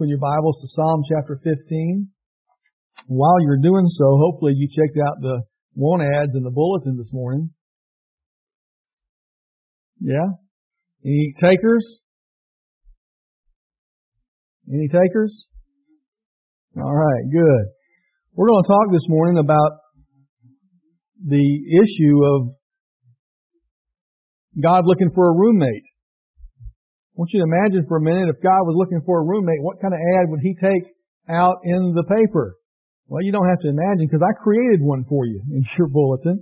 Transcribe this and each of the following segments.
open your Bibles to Psalm chapter 15. While you're doing so, hopefully you checked out the want ads in the bulletin this morning. Yeah? Any takers? Any takers? All right, good. We're going to talk this morning about the issue of God looking for a roommate. I want you to imagine for a minute, if God was looking for a roommate, what kind of ad would He take out in the paper? Well, you don't have to imagine, because I created one for you in your bulletin.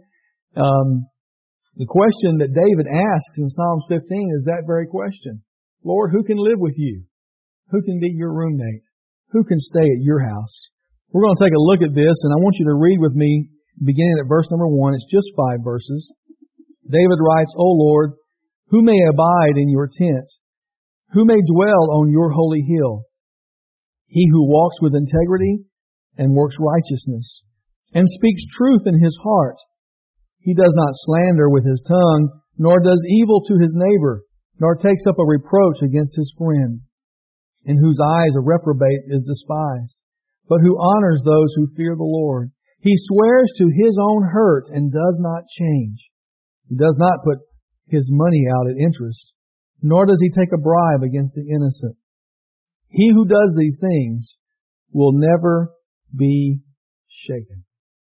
The question that David asks in Psalms 15 is that very question. Lord, who can live with you? Who can be your roommate? Who can stay at your house? We're going to take a look at this, and I want you to read with me, beginning at verse number 1. It's just 5 verses. David writes, O Lord, who may abide in your tent? Who may dwell on your holy hill? He who walks with integrity and works righteousness, and speaks truth in his heart. He does not slander with his tongue, nor does evil to his neighbor, nor takes up a reproach against his friend, in whose eyes a reprobate is despised, but who honors those who fear the Lord. He swears to his own hurt and does not change. He does not put his money out at interest, nor does he take a bribe against the innocent. He who does these things will never be shaken.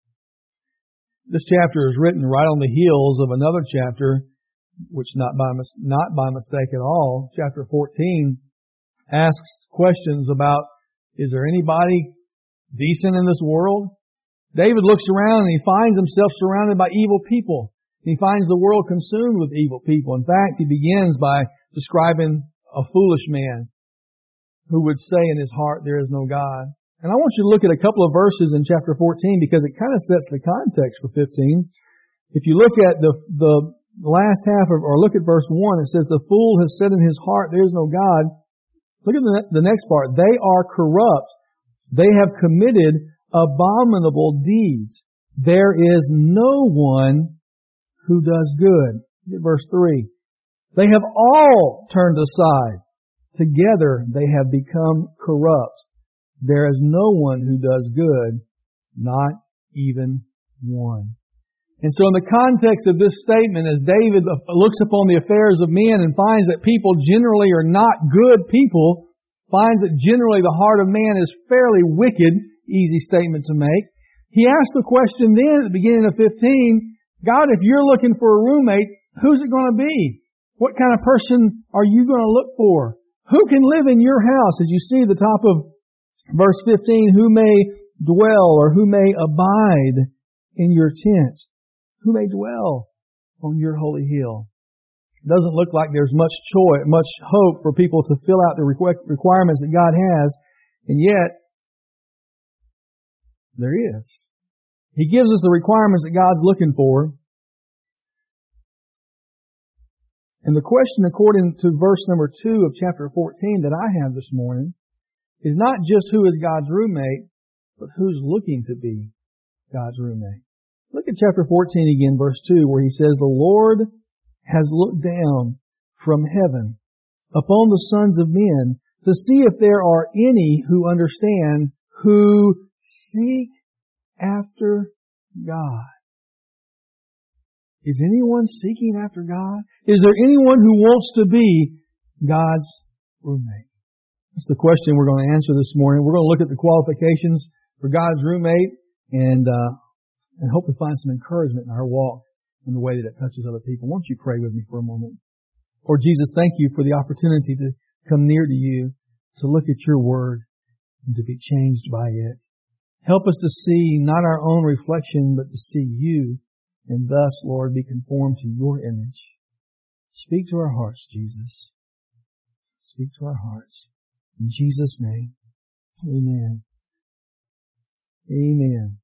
This chapter is written right on the heels of another chapter, which not by mistake at all. Chapter 14 asks questions about, is there anybody decent in this world? David looks around and he finds himself surrounded by evil people. He finds the world consumed with evil people. In fact, he begins by describing a foolish man who would say in his heart, there is no God. And I want you to look at a couple of verses in chapter 14 because it kind of sets the context for 15. If you look at the last half or look at verse 1, it says, the fool has said in his heart, there is no God. Look at the next part. They are corrupt. They have committed abominable deeds. There is no one who does good. Look at verse 3. They have all turned aside. Together they have become corrupt. There is no one who does good, not even one. And so in the context of this statement, as David looks upon the affairs of men and finds that people generally are not good people, finds that generally the heart of man is fairly wicked, easy statement to make, he asks the question then at the beginning of 15, God, if you're looking for a roommate, who's it going to be? What kind of person are you going to look for? Who can live in your house? As you see the top of verse 15, who may dwell or who may abide in your tent? Who may dwell on your holy hill? It doesn't look like there's much hope for people to fill out the requirements that God has, and yet there is. He gives us the requirements that God's looking for. And the question according to verse number 2 of chapter 14 that I have this morning is not just who is God's roommate, but who's looking to be God's roommate. Look at chapter 14 again, verse 2, where he says, the Lord has looked down from heaven upon the sons of men to see if there are any who understand, who seek after God. Is anyone seeking after God? Is there anyone who wants to be God's roommate? That's the question we're going to answer this morning. We're going to look at the qualifications for God's roommate and hope to find some encouragement in our walk in the way that it touches other people. Won't you pray with me for a moment? Lord Jesus, thank you for the opportunity to come near to you, to look at your word, and to be changed by it. Help us to see not our own reflection, but to see you, and thus, Lord, be conformed to your image. Speak to our hearts, Jesus. Speak to our hearts. In Jesus' name, amen. Amen.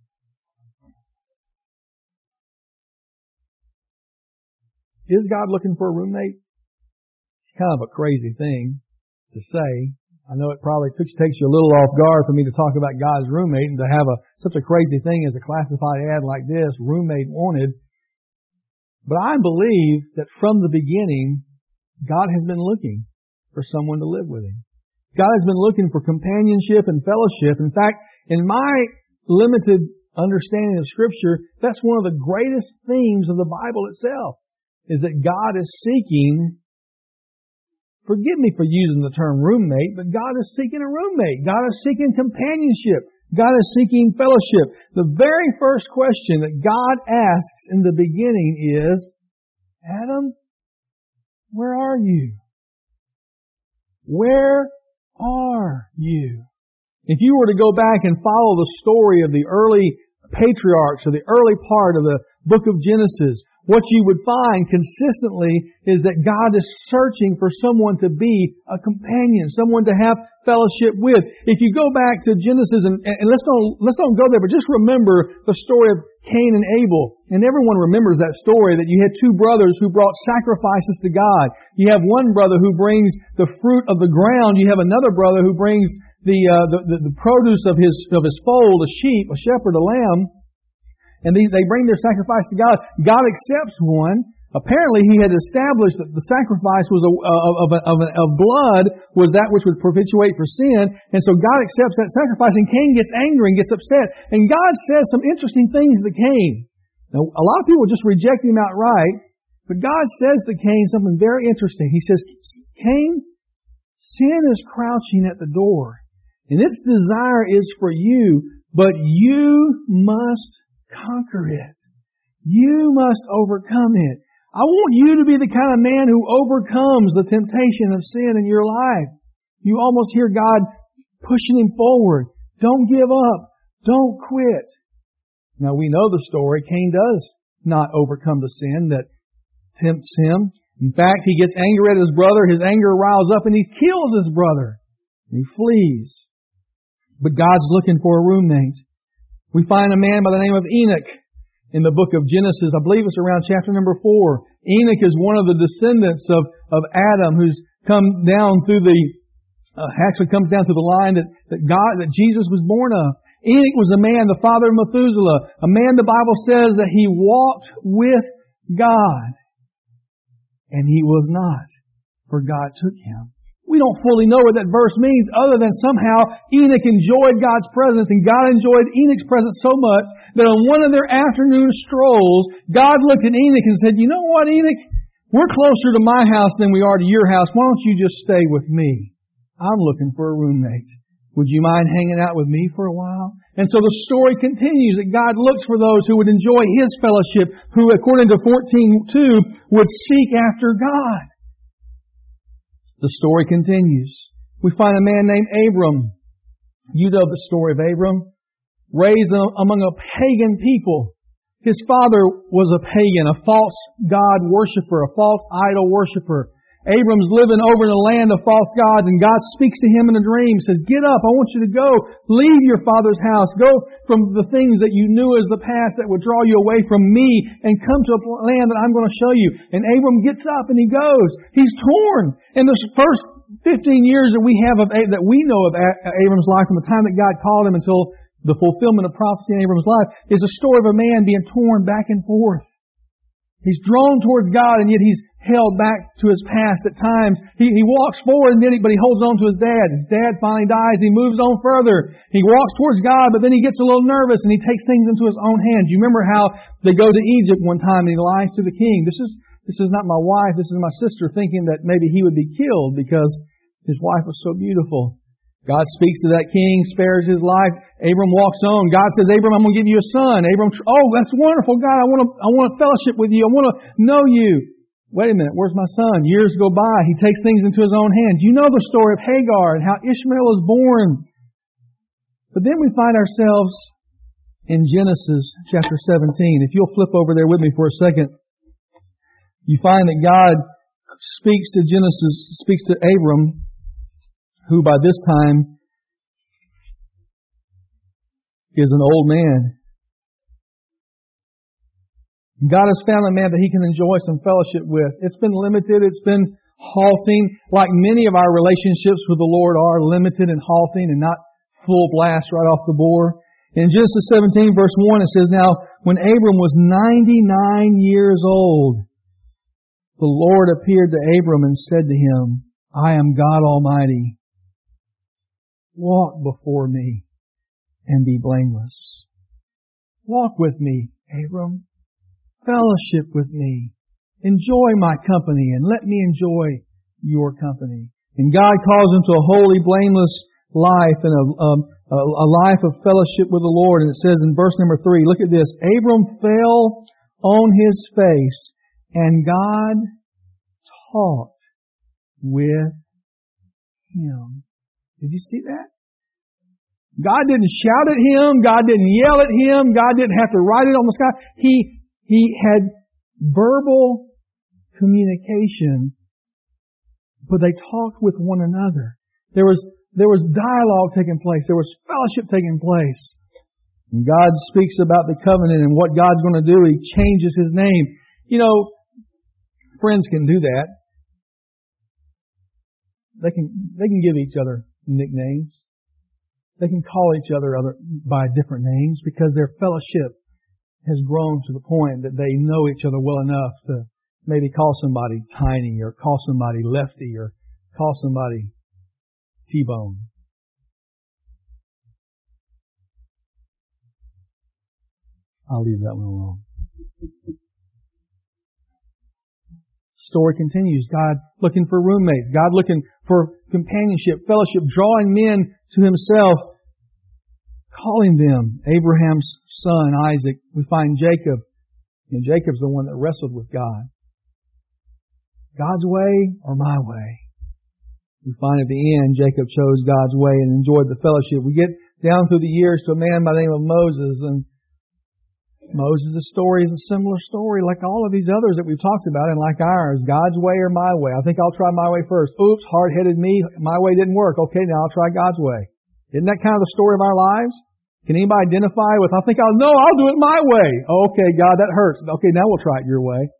Is God looking for a roommate? It's kind of a crazy thing to say. I know it probably takes you a little off guard for me to talk about God's roommate and to have such a crazy thing as a classified ad like this, roommate wanted. But I believe that from the beginning, God has been looking for someone to live with Him. God has been looking for companionship and fellowship. In fact, in my limited understanding of Scripture, that's one of the greatest themes of the Bible itself, is that God is seeking, forgive me for using the term roommate, but God is seeking a roommate. God is seeking companionship. God is seeking fellowship. The very first question that God asks in the beginning is, Adam, where are you? Where are you? If you were to go back and follow the story of the early patriarchs or the early part of the book of Genesis, what you would find consistently is that God is searching for someone to be a companion, someone to have fellowship with. If you go back to Genesis, and let's don't go there, but just remember the story of Cain and Abel. And everyone remembers that story, that you had two brothers who brought sacrifices to God. You have one brother who brings the fruit of the ground. You have another brother who brings the produce of his fold, a sheep, a shepherd, a lamb. And they bring their sacrifice to God. God accepts one. Apparently, He had established that the sacrifice was of blood was that which would propitiate for sin. And so God accepts that sacrifice, and Cain gets angry and gets upset. And God says some interesting things to Cain. Now, a lot of people just reject Him outright, but God says to Cain something very interesting. He says, Cain, sin is crouching at the door, and its desire is for you, but you must conquer it. You must overcome it. I want you to be the kind of man who overcomes the temptation of sin in your life. You almost hear God pushing him forward. Don't give up. Don't quit. Now we know the story. Cain does not overcome the sin that tempts him. In fact, he gets angry at his brother. His anger riles up and he kills his brother. And he flees. But God's looking for a roommate. We find a man by the name of Enoch in the book of Genesis. I believe it's around chapter number 4. Enoch is one of the descendants of Adam, who's come down through comes down through the line that Jesus was born of. Enoch was a man, the father of Methuselah, a man the Bible says that he walked with God. And he was not, for God took him. We don't fully know what that verse means other than somehow Enoch enjoyed God's presence and God enjoyed Enoch's presence so much that on one of their afternoon strolls, God looked at Enoch and said, you know what, Enoch? We're closer to my house than we are to your house. Why don't you just stay with me? I'm looking for a roommate. Would you mind hanging out with me for a while? And so the story continues that God looks for those who would enjoy His fellowship, who according to 14:2 would seek after God. The story continues. We find a man named Abram. You know the story of Abram. Raised among a pagan people. His father was a pagan, a false god worshiper, a false idol worshiper. Abram's living over in a land of false gods, and God speaks to him in a dream, says, get up, I want you to go, leave your father's house, go from the things that you knew as the past that would draw you away from me, and come to a land that I'm going to show you. And Abram gets up and he goes. He's torn. And the first 15 years that we know of Abram's life, from the time that God called him until the fulfillment of prophecy in Abram's life, is a story of a man being torn back and forth. He's drawn towards God, and yet he's held back to his past at times. He walks forward, but he holds on to his dad. His dad finally dies. He moves on further. He walks towards God, but then he gets a little nervous, and he takes things into his own hands. You remember how they go to Egypt one time, and he lies to the king. This is not my wife. This is my sister, thinking that maybe he would be killed because his wife was so beautiful. God speaks to that king, spares his life. Abram walks on. God says, Abram, I'm going to give you a son. Abram, oh, that's wonderful. God, I want to fellowship with you. I want to know you. Wait a minute, where's my son? Years go by. He takes things into his own hands. You know the story of Hagar and how Ishmael is born. But then we find ourselves in Genesis chapter 17. If you'll flip over there with me for a second, you find that God speaks to Abram, who by this time is an old man. God has found a man that He can enjoy some fellowship with. It's been limited. It's been halting, like many of our relationships with the Lord are, limited and halting and not full blast right off the board. In Genesis 17 verse 1 it says, now when Abram was 99 years old, the Lord appeared to Abram and said to him, I am God Almighty. walk before me and be blameless. Walk with me, Abram. Fellowship with me. Enjoy my company and let me enjoy your company. And God calls him to a holy, blameless life and a life of fellowship with the Lord. And it says in verse number 3, look at this. Abram fell on his face and God talked with him. Did you see that? God didn't shout at him. God didn't yell at him. God didn't have to write it on the sky. He had verbal communication, but they talked with one another. There was dialogue taking place. There was fellowship taking place. And God speaks about the covenant and what God's going to do. He changes His name. You know, friends can do that. They can give each other nicknames. They can call each other by different names because their fellowship has grown to the point that they know each other well enough to maybe call somebody Tiny or call somebody Lefty or call somebody T-Bone. I'll leave that one alone. Story continues. God looking for roommates. God looking for companionship, fellowship, drawing men to Himself, calling them. Abraham's son, Isaac. We find Jacob. And Jacob's the one that wrestled with God. God's way or my way? We find at the end, Jacob chose God's way and enjoyed the fellowship. We get down through the years to a man by the name of Moses, and Moses' story is a similar story like all of these others that we've talked about and like ours. God's way or my way? I think I'll try my way first. Oops, hard-headed me. My way didn't work. Okay, now I'll try God's way. Isn't that kind of the story of our lives? Can anybody identify with, I'll do it my way. Okay, God, that hurts. Okay, now we'll try it your way.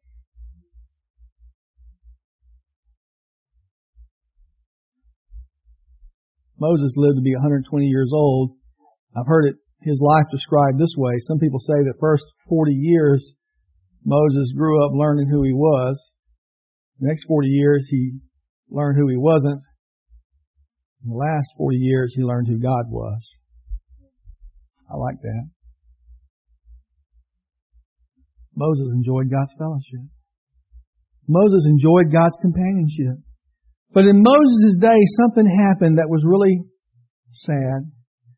Moses lived to be 120 years old. I've heard his life described this way. Some people say the first 40 years, Moses grew up learning who he was. The next 40 years, he learned who he wasn't. In the last 40 years, he learned who God was. I like that. Moses enjoyed God's fellowship. Moses enjoyed God's companionship. But in Moses' day, something happened that was really sad.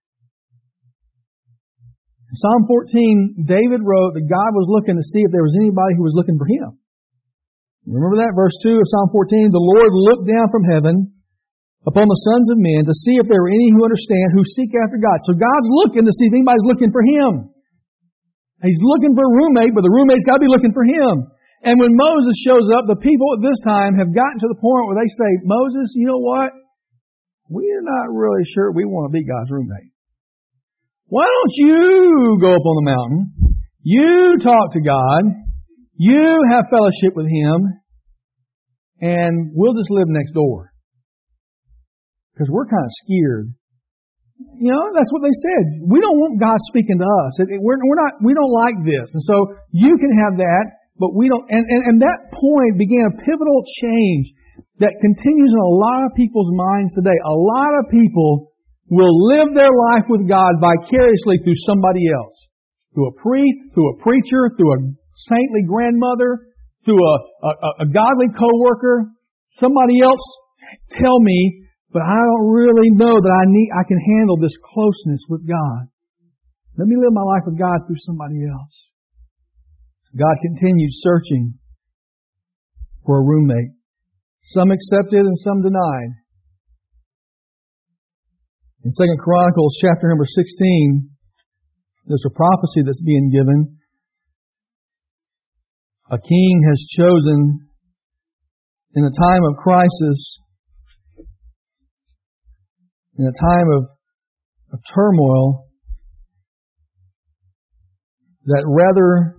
In Psalm 14, David wrote that God was looking to see if there was anybody who was looking for Him. Remember that? Verse 2 of Psalm 14, the Lord looked down from heaven upon the sons of men to see if there were any who understand, who seek after God. So God's looking to see if anybody's looking for Him. He's looking for a roommate, but the roommate's got to be looking for Him. And when Moses shows up, the people at this time have gotten to the point where they say, Moses, you know what? We're not really sure we want to be God's roommate. Why don't you go up on the mountain? You talk to God. You have fellowship with Him. And we'll just live next door. Because we're kind of scared. You know, that's what they said. We don't want God speaking to us. We don't like this. And so you can have that, but we don't. And that point began a pivotal change that continues in a lot of people's minds today. A lot of people will live their life with God vicariously through somebody else. Through a priest, through a preacher, through a saintly grandmother, through a godly coworker. Somebody else tell me, but I don't really know that I can handle this closeness with God. Let me live my life with God through somebody else. God continued searching for a roommate. Some accepted and some denied. In 2 Chronicles chapter number 16, there's a prophecy that's being given. A king has chosen in a time of crisis, in a time of turmoil, that rather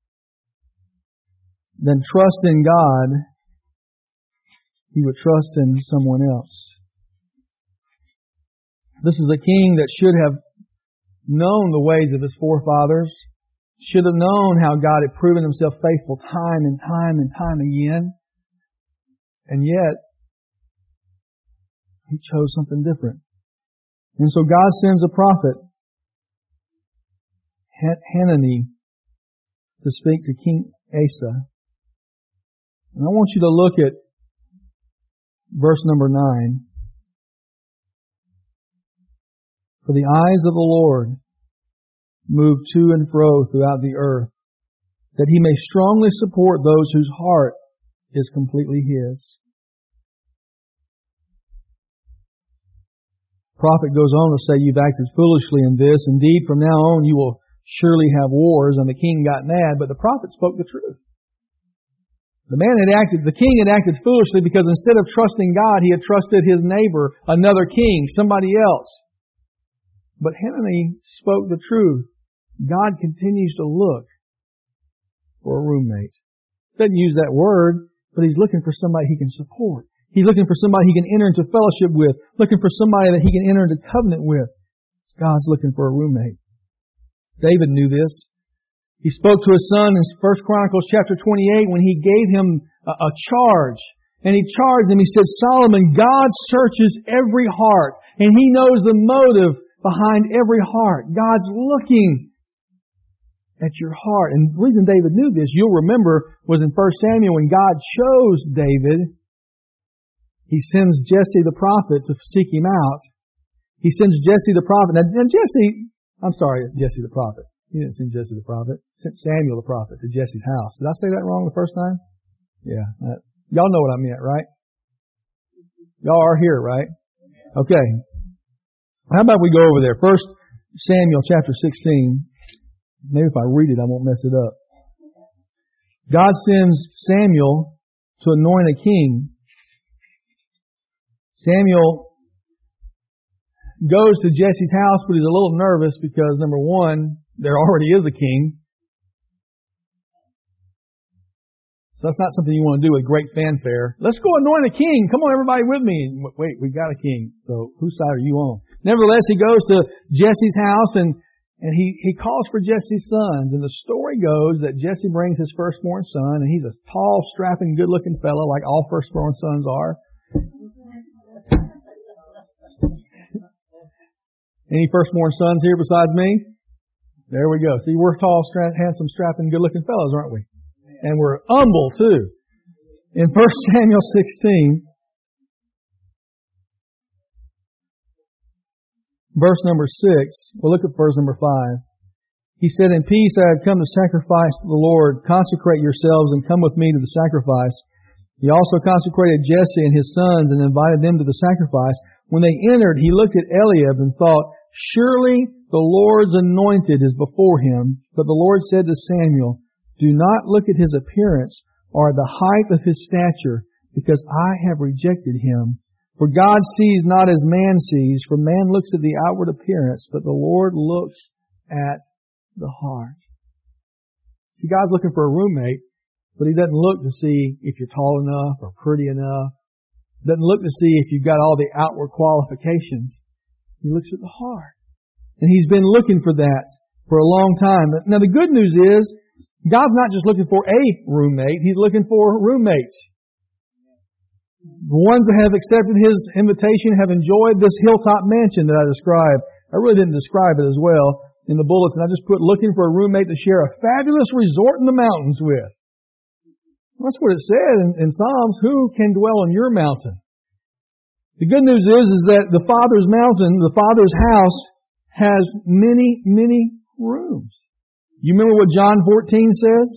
than trust in God, he would trust in someone else. This is a king that should have known the ways of his forefathers, should have known how God had proven Himself faithful time and time and time again, and yet he chose something different. And so God sends a prophet, Hanani, to speak to King Asa. And I want you to look at verse number 9. For the eyes of the Lord move to and fro throughout the earth, that He may strongly support those whose heart is completely His. The prophet goes on to say, you've acted foolishly in this. Indeed, from now on you will surely have wars. And the king got mad, but the prophet spoke the truth. The king had acted foolishly because instead of trusting God, he had trusted his neighbor, another king, somebody else. But Hanani spoke the truth. God continues to look for a roommate. Doesn't use that word, but He's looking for somebody He can support. He's looking for somebody He can enter into fellowship with, looking for somebody that He can enter into covenant with. God's looking for a roommate. David knew this. He spoke to his son in 1 Chronicles chapter 28 when he gave him a charge. And he charged him, he said, Solomon, God searches every heart, and He knows the motive behind every heart. God's looking at your heart. And the reason David knew this, you'll remember, was in 1 Samuel when God chose David. He sends Jesse the prophet to seek him out. He sends Jesse the prophet. And Jesse the prophet. He didn't send Jesse the prophet. He sent Samuel the prophet to Jesse's house. Did I say that wrong the first time? Yeah. Y'all know what I meant, right? Y'all are here, right? Okay. How about we go over there? 1 Samuel chapter 16. Maybe if I read it, I won't mess it up. God sends Samuel to anoint a king. Samuel goes to Jesse's house, but he's a little nervous because, number one, there already is a king. So that's not something you want to do with great fanfare. Let's go anoint a king. Come on, everybody with me. Wait, we got a king. So whose side are you on? Nevertheless, he goes to Jesse's house and he calls for Jesse's sons. And the story goes that Jesse brings his firstborn son, and he's a tall, strapping, good-looking fellow like all firstborn sons are. Any firstborn sons here besides me? There we go. See, we're tall, handsome, strapping, good-looking fellows, aren't we? And we're humble, too. In 1 Samuel 16, verse number 6, we'll look at verse number 5. He said, In peace I have come to sacrifice to the Lord. Consecrate yourselves and come with me to the sacrifice. He also consecrated Jesse and his sons and invited them to the sacrifice. When they entered, he looked at Eliab and thought, Surely the Lord's anointed is before him. But the Lord said to Samuel, Do not look at his appearance or the height of his stature, because I have rejected him. For God sees not as man sees, for man looks at the outward appearance, but the Lord looks at the heart. See, God's looking for a roommate, but He doesn't look to see if you're tall enough or pretty enough. He doesn't look to see if you've got all the outward qualifications. He looks at the heart. And He's been looking for that for a long time. Now the good news is, God's not just looking for a roommate, He's looking for roommates. The ones that have accepted His invitation have enjoyed this hilltop mansion that I described. I really didn't describe it as well in the bulletin. I just put looking for a roommate to share a fabulous resort in the mountains with. That's what it said in Psalms. Who can dwell on your mountain? The good news is that the Father's mountain, the Father's house, has many, many rooms. You remember what John 14 says?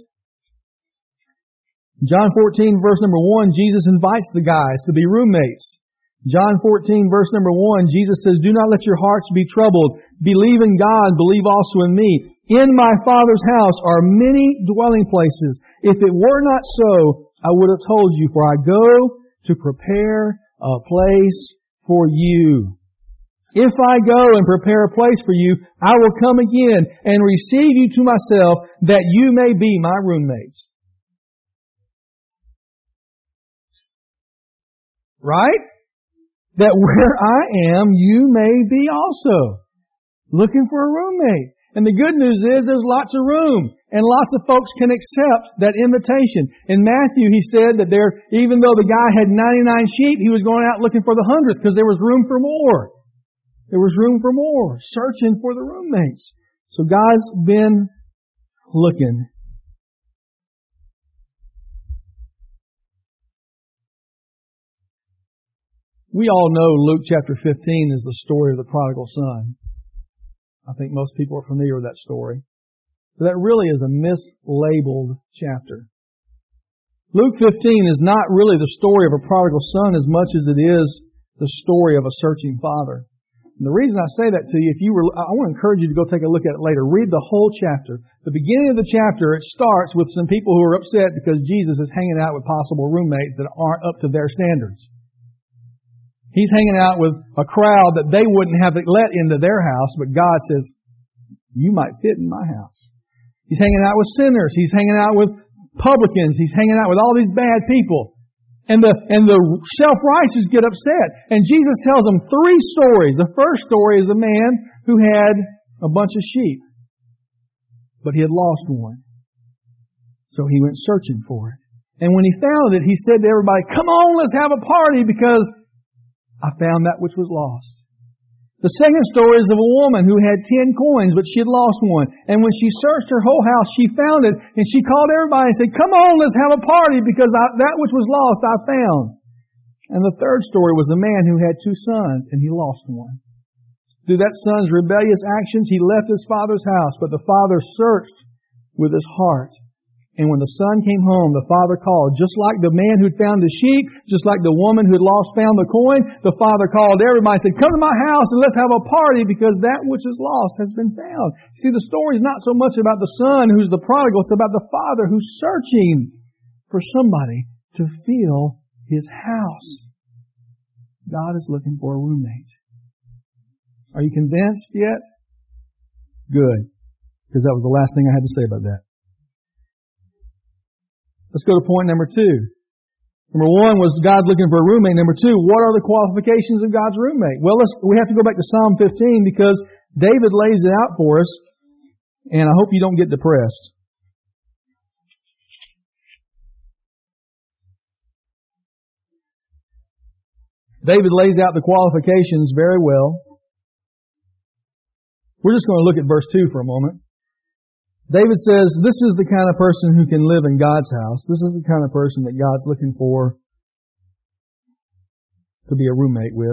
John 14, verse number 1, Jesus invites the guys to be roommates. John 14, verse number 1, Jesus says, Do not let your hearts be troubled. Believe in God, believe also in me. In my Father's house are many dwelling places. If it were not so, I would have told you, for I go to prepare a place for you. If I go and prepare a place for you, I will come again and receive you to myself, that you may be my roommates. Right? That where I am, you may be also. Looking for a roommate. And the good news is there's lots of room. And lots of folks can accept that invitation. In Matthew, he said that even though the guy had 99 sheep, he was going out looking for the 100th because there was room for more. There was room for more, searching for the roommates. So God's been looking. We all know Luke chapter 15 is the story of the prodigal son. I think most people are familiar with that story. But that really is a mislabeled chapter. Luke 15 is not really the story of a prodigal son as much as it is the story of a searching father. And the reason I say that to you, I want to encourage you to go take a look at it later. Read the whole chapter. The beginning of the chapter, it starts with some people who are upset because Jesus is hanging out with possible roommates that aren't up to their standards. He's hanging out with a crowd that they wouldn't have let into their house, but God says, you might fit in my house. He's hanging out with sinners. He's hanging out with publicans. He's hanging out with all these bad people. And the self-righteous get upset. And Jesus tells them 3 stories. The first story is a man who had a bunch of sheep, but he had lost one. So he went searching for it. And when he found it, he said to everybody, come on, let's have a party because I found that which was lost. The second story is of a woman who had 10 coins, but she had lost one. And when she searched her whole house, she found it, and she called everybody and said, come on, let's have a party, because that which was lost I found. And the third story was a man who had 2 sons, and he lost one. Through that son's rebellious actions, he left his father's house, but the father searched with his heart. And when the son came home, the father called. Just like the man who'd found the sheep, just like the woman who'd found the coin, the father called everybody and said, come to my house and let's have a party because that which is lost has been found. See, the story is not so much about the son who's the prodigal, it's about the father who's searching for somebody to fill his house. God is looking for a roommate. Are you convinced yet? Good. Because that was the last thing I had to say about that. Let's go to point number 2. Number 1 was God looking for a roommate. Number 2, what are the qualifications of God's roommate? Well, we have to go back to Psalm 15 because David lays it out for us, and I hope you don't get depressed. David lays out the qualifications very well. We're just going to look at verse 2 for a moment. David says, this is the kind of person who can live in God's house. This is the kind of person that God's looking for to be a roommate with.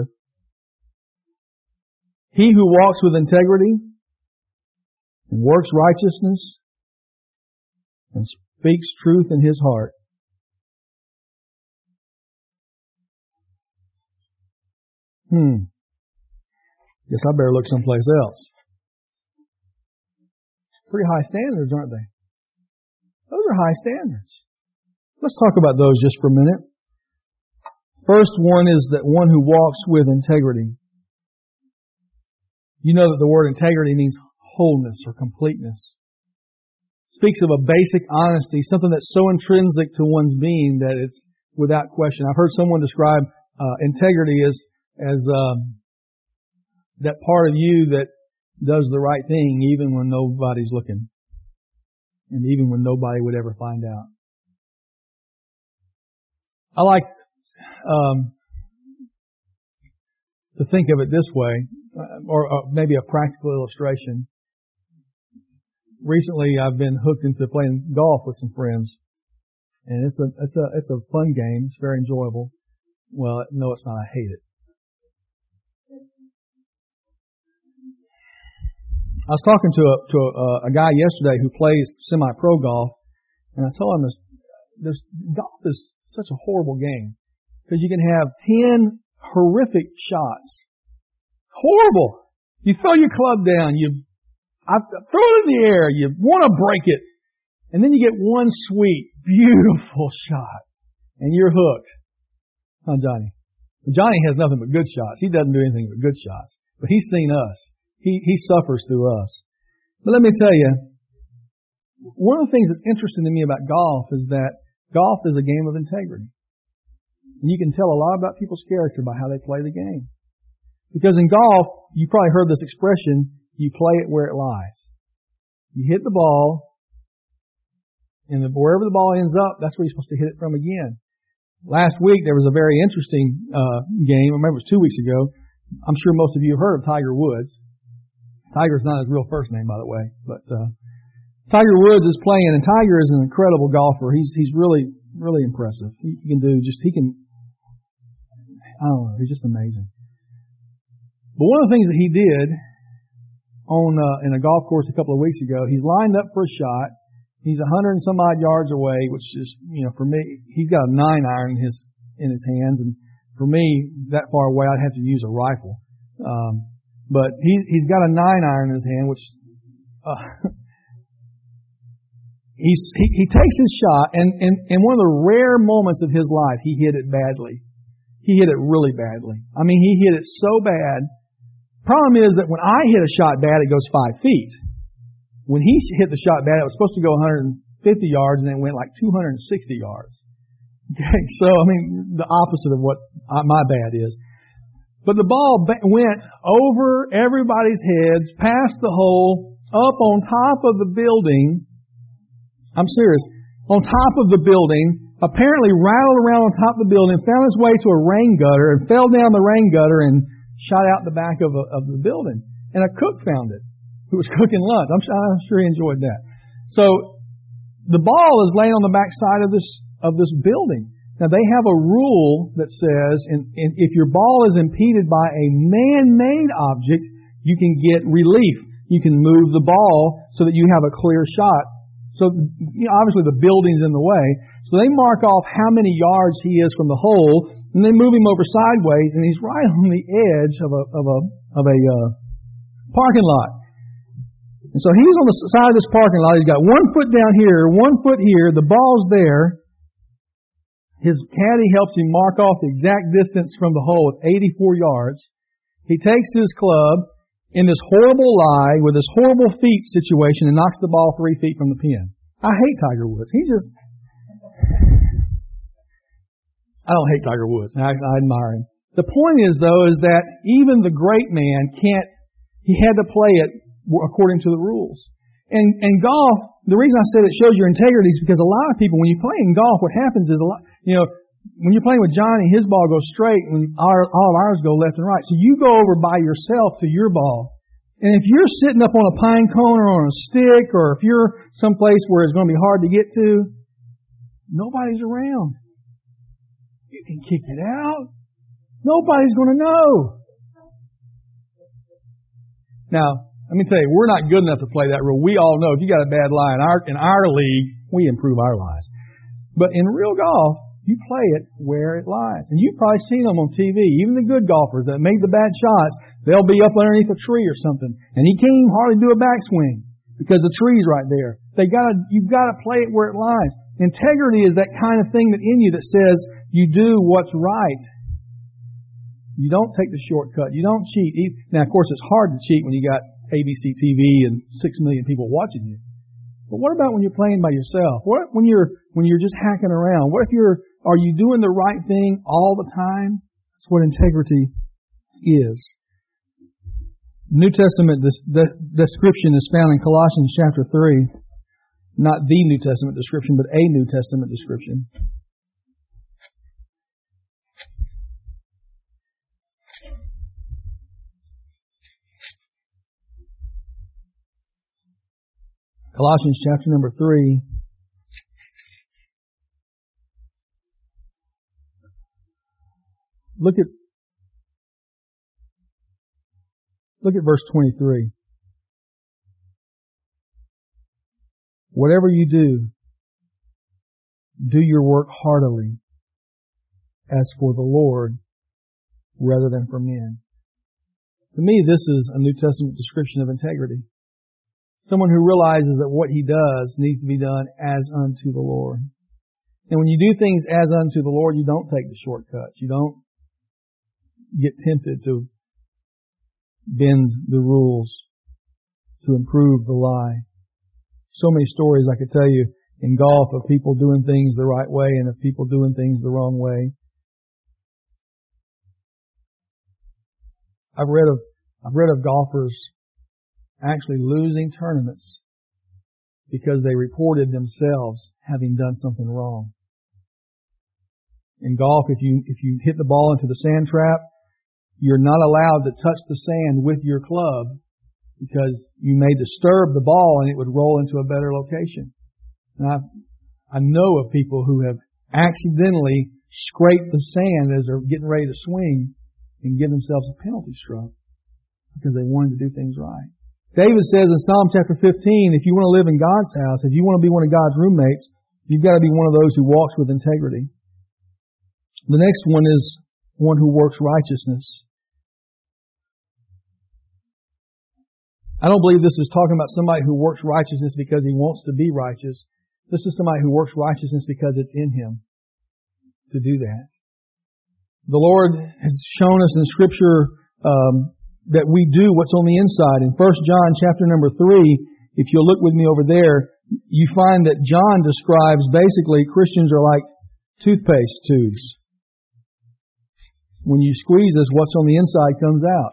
He who walks with integrity and works righteousness and speaks truth in his heart. Guess I better look someplace else. Pretty high standards, aren't they? Those are high standards. Let's talk about those just for a minute. First one is that one who walks with integrity. You know that the word integrity means wholeness or completeness. It speaks of a basic honesty, something that's so intrinsic to one's being that it's without question. I've heard someone describe integrity as that part of you that does the right thing even when nobody's looking. And even when nobody would ever find out. I like to think of it this way, or maybe a practical illustration. Recently I've been hooked into playing golf with some friends. And it's a fun game. It's very enjoyable. Well, no, it's not. I hate it. I was talking to a guy yesterday who plays semi-pro golf, and I told him golf is such a horrible game because you can have 10 horrific shots. Horrible! You throw your club down, I throw it in the air, you want to break it, and then you get one sweet, beautiful shot, and you're hooked. Huh, Johnny? Johnny has nothing but good shots. He doesn't do anything but good shots, but he's seen us. He suffers through us. But let me tell you, one of the things that's interesting to me about golf is that golf is a game of integrity. And you can tell a lot about people's character by how they play the game. Because in golf, you probably heard this expression, you play it where it lies. You hit the ball, and wherever the ball ends up, that's where you're supposed to hit it from again. Last week, there was a very interesting game. I remember it was 2 weeks ago. I'm sure most of you have heard of Tiger Woods. Tiger's not his real first name, by the way, but Tiger Woods is playing, and Tiger is an incredible golfer. He's really, really impressive. He can, I don't know, he's just amazing. But one of the things that he did in a golf course a couple of weeks ago, he's lined up for a shot. He's 100 and some odd yards away, which is, for me, he's got a 9-iron in his hands, and for me, that far away, I'd have to use a rifle. But he's got a 9-iron in his hand, which he takes his shot, and one of the rare moments of his life, he hit it badly. He hit it really badly. I mean, he hit it so bad. Problem is that when I hit a shot bad, it goes 5 feet. When he hit the shot bad, it was supposed to go 150 yards, and it went like 260 yards. Okay, so, I mean, the opposite of what my bad is. But the ball went over everybody's heads, past the hole, up on top of the building. I'm serious. On top of the building, apparently rattled around on top of the building, found its way to a rain gutter, and fell down the rain gutter and shot out the back of the building. And a cook found it, who was cooking lunch. I'm sure he enjoyed that. So the ball is laying on the back side of this building. Now they have a rule that says, and if your ball is impeded by a man-made object, you can get relief. You can move the ball so that you have a clear shot. So, obviously the building's in the way. So they mark off how many yards he is from the hole, and they move him over sideways, and he's right on the edge of a parking lot. And so he's on the side of this parking lot. He's got 1 foot down here, 1 foot here. The ball's there. His caddy helps him mark off the exact distance from the hole. It's 84 yards. He takes his club in this horrible lie with this horrible feet situation and knocks the ball 3 feet from the pin. I hate Tiger Woods. I don't hate Tiger Woods. I admire him. The point is, though, is that even the great man he had to play it according to the rules. And golf, the reason I said it shows your integrity is because a lot of people, when you play in golf, what happens is when you're playing with Johnny, his ball goes straight, and all of ours go left and right. So you go over by yourself to your ball. And if you're sitting up on a pine cone or on a stick, or if you're someplace where it's going to be hard to get to, nobody's around. You can kick it out. Nobody's going to know. Now, let me tell you, we're not good enough to play that rule. We all know if you got a bad lie in our league, we improve our lies. But in real golf, you play it where it lies. And you've probably seen them on TV. Even the good golfers that make the bad shots, they'll be up underneath a tree or something. And he can't even hardly do a backswing because the tree's right there. You've got to play it where it lies. Integrity is that kind of thing that in you that says you do what's right. You don't take the shortcut. You don't cheat. Now, of course, it's hard to cheat when you got ABC TV and 6 million people watching you. But what about when you're playing by yourself? What when you're just hacking around? What if are you doing the right thing all the time? That's what integrity is. New Testament description is found in Colossians chapter 3. Not the New Testament description, but a New Testament description. Colossians chapter number 3. Look at verse 23. Whatever you do your work heartily as for the Lord rather than for men. To me, this is a New Testament description of integrity. Someone who realizes that what he does needs to be done as unto the Lord. And when you do things as unto the Lord, you don't take the shortcuts. You don't get tempted to bend the rules to improve the lie. So many stories I could tell you in golf of people doing things the right way and of people doing things the wrong way. I've read of golfers actually losing tournaments because they reported themselves having done something wrong. In golf, if you hit the ball into the sand trap, You're not allowed to touch the sand with your club because you may disturb the ball and it would roll into a better location. And I know of people who have accidentally scraped the sand as they're getting ready to swing and give themselves a penalty stroke because they wanted to do things right. David says in Psalm chapter 15, if you want to live in God's house, if you want to be one of God's roommates, you've got to be one of those who walks with integrity. The next one is one who works righteousness. I don't believe this is talking about somebody who works righteousness because he wants to be righteous. This is somebody who works righteousness because it's in him to do that. The Lord has shown us in Scripture that we do what's on the inside. In 1 John chapter number 3, if you'll look with me over there, you find that John describes basically Christians are like toothpaste tubes. When you squeeze us, what's on the inside comes out.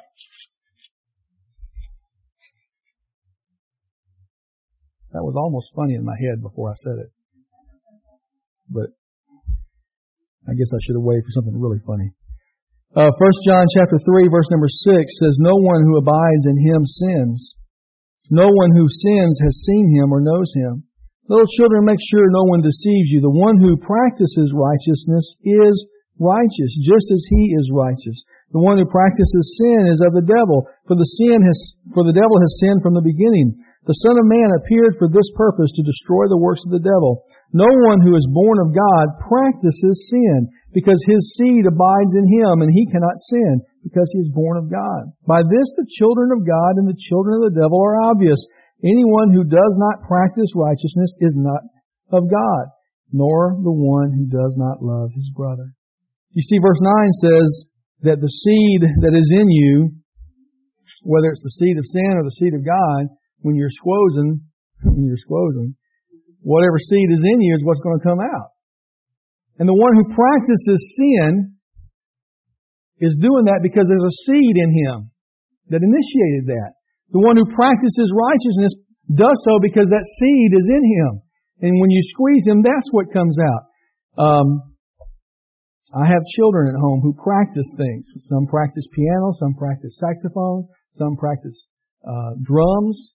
That was almost funny in my head before I said it. But I guess I should have waited for something really funny. 1 John chapter 3 verse number 6 says, no one who abides in him sins. No one who sins has seen him or knows him. Little children, make sure no one deceives you. The one who practices righteousness is righteous, just as he is righteous. The one who practices sin is of the devil, for the devil has sinned from the beginning. The Son of Man appeared for this purpose, to destroy the works of the devil. No one who is born of God practices sin, because his seed abides in him, and he cannot sin, because he is born of God. By this the children of God and the children of the devil are obvious. Anyone who does not practice righteousness is not of God, nor the one who does not love his brother. You see, verse 9 says that the seed that is in you, whether it's the seed of sin or the seed of God, when you're squozing, whatever seed is in you is what's going to come out. And the one who practices sin is doing that because there's a seed in him that initiated that. The one who practices righteousness does so because that seed is in him. And when you squeeze him, that's what comes out. I have children at home who practice things. Some practice piano, some practice saxophone, some practice drums.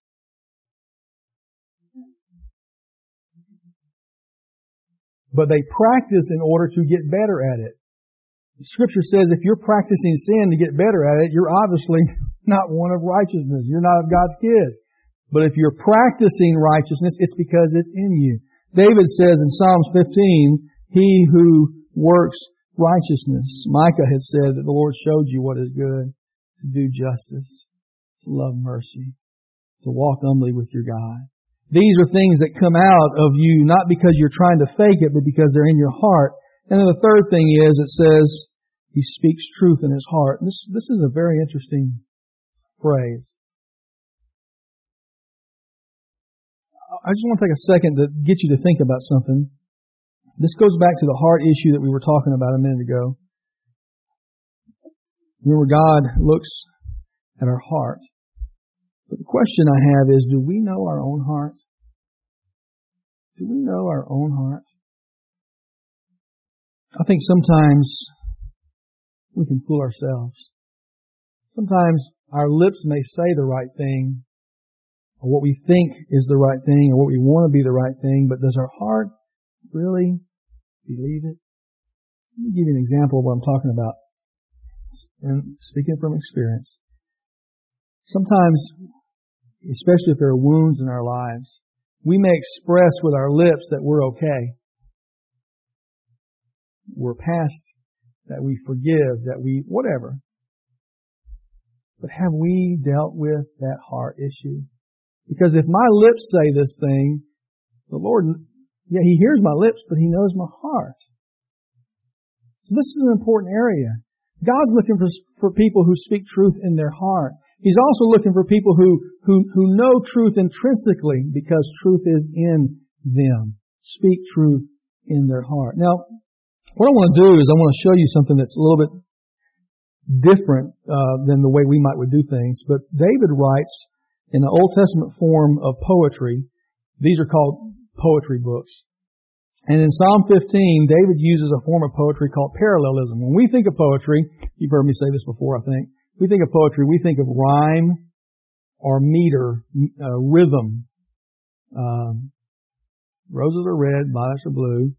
But they practice in order to get better at it. Scripture says if you're practicing sin to get better at it, you're obviously not one of righteousness. You're not of God's kids. But if you're practicing righteousness, it's because it's in you. David says in Psalms 15, he who works righteousness. Micah had said that the Lord showed you what is good, to do justice, to love mercy, to walk humbly with your God. These are things that come out of you, not because you're trying to fake it, but because they're in your heart. And then the third thing is, it says, he speaks truth in his heart. This is a very interesting phrase. I just want to take a second to get you to think about something. This goes back to the heart issue that we were talking about a minute ago. Remember, God looks at our heart. But the question I have is, do we know our own heart? Do we know our own heart? I think sometimes we can fool ourselves. Sometimes our lips may say the right thing, or what we think is the right thing, or what we want to be the right thing, but does our heart really believe it? Let me give you an example of what I'm talking about. And speaking from experience. Sometimes, especially if there are wounds in our lives, we may express with our lips that we're okay. We're past, that we forgive, that we, whatever. But have we dealt with that heart issue? Because if my lips say this thing, the Lord, yeah, He hears my lips, but He knows my heart. So this is an important area. God's looking for people who speak truth in their heart. He's also looking for people who know truth intrinsically because truth is in them. Speak truth in their heart. Now, what I want to do is I want to show you something that's a little bit different than the way we would do things. But David writes in the Old Testament form of poetry. These are called poetry books. And in Psalm 15, David uses a form of poetry called parallelism. When we think of poetry, you've heard me say this before, I think. We think of poetry, we think of rhyme or meter, rhythm. Roses are red, violets are blue.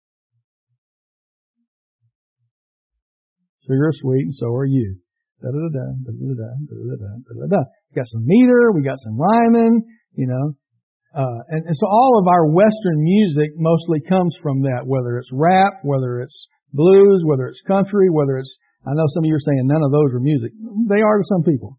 Sugar is sweet, and so are you. Da-da-da-da, da-da-da-da, da-da-da-da, da-da-da. We got some meter, we got some rhyming, and so all of our Western music mostly comes from that, whether it's rap, whether it's blues, whether it's country, whether it's, I know some of you are saying none of those are music. They are to some people.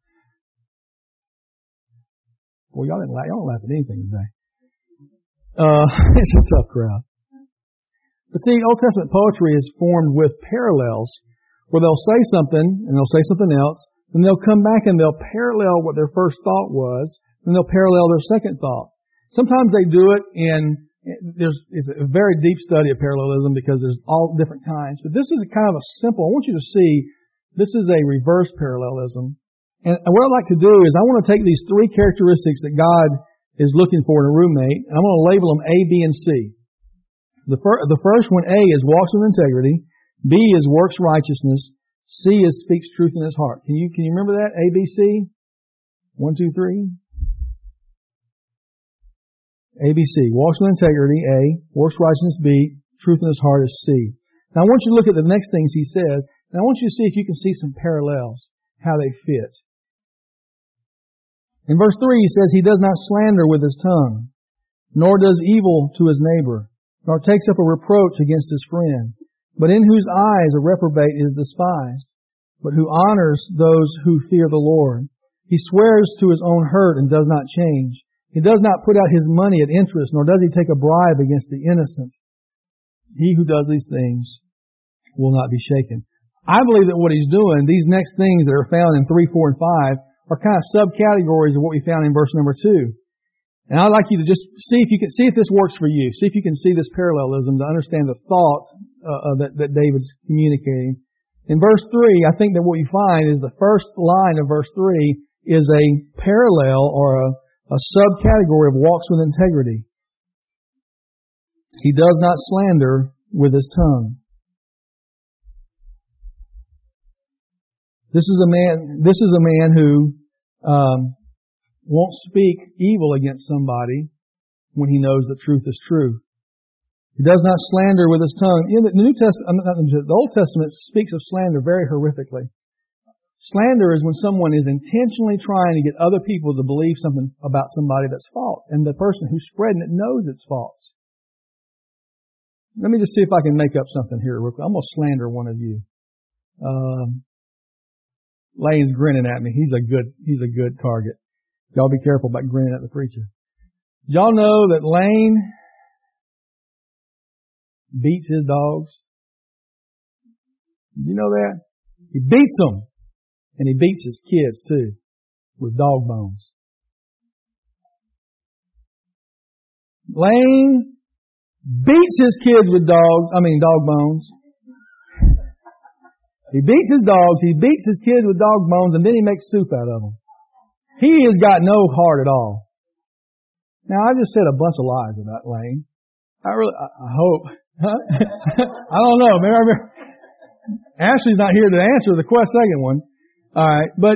Well, y'all don't laugh at anything today. It's a tough crowd. But see, Old Testament poetry is formed with parallels, where they'll say something, and they'll say something else, then they'll come back and they'll parallel what their first thought was, and they'll parallel their second thought. Sometimes they do it it's a very deep study of parallelism because there's all different kinds. But this is kind of a simple, I want you to see, this is a reverse parallelism. And what I'd like to do is I want to take these three characteristics that God is looking for in a roommate, and I'm going to label them A, B, and C. The first one, A, is walks with integrity. B is works righteousness. C is speaks truth in his heart. Can you remember that? A, B, C? 1, 2, 3. A, B, C. Walks with integrity, A. Works righteousness, B. Truth in his heart is C. Now I want you to look at the next things he says, and I want you to see if you can see some parallels, how they fit. In verse 3 he says, he does not slander with his tongue, nor does evil to his neighbor, nor takes up a reproach against his friend, but in whose eyes a reprobate is despised, but who honors those who fear the Lord. He swears to his own hurt and does not change. He does not put out his money at interest, nor does he take a bribe against the innocent. He who does these things will not be shaken. I believe that what he's doing, these next things that are found in 3, 4, and 5, are kind of subcategories of what we found in verse number 2. And I'd like you to just see if this works for you. See if you can see this parallelism to understand the thought that David's communicating. In verse 3, I think that what you find is the first line of verse 3 is a parallel or a subcategory of walks with integrity. He does not slander with his tongue. This is a man who won't speak evil against somebody when he knows the truth is true. He does not slander with his tongue. In the New Testament, the Old Testament speaks of slander very horrifically. Slander is when someone is intentionally trying to get other people to believe something about somebody that's false, and the person who's spreading it knows it's false. Let me just see if I can make up something here real quick. I'm going to slander one of you. Lane's grinning at me. He's a good target. Y'all be careful about grinning at the preacher. Y'all know that Lane beats his dogs? You know that? He beats them. And he beats his kids too, with dog bones. Lane beats his kids with dog bones. He beats his dogs, he beats his kids with dog bones, and then he makes soup out of them. He has got no heart at all. Now, I just said a bunch of lies about Lane. I hope. I don't know. Maybe Ashley's not here to answer the second one. All right, but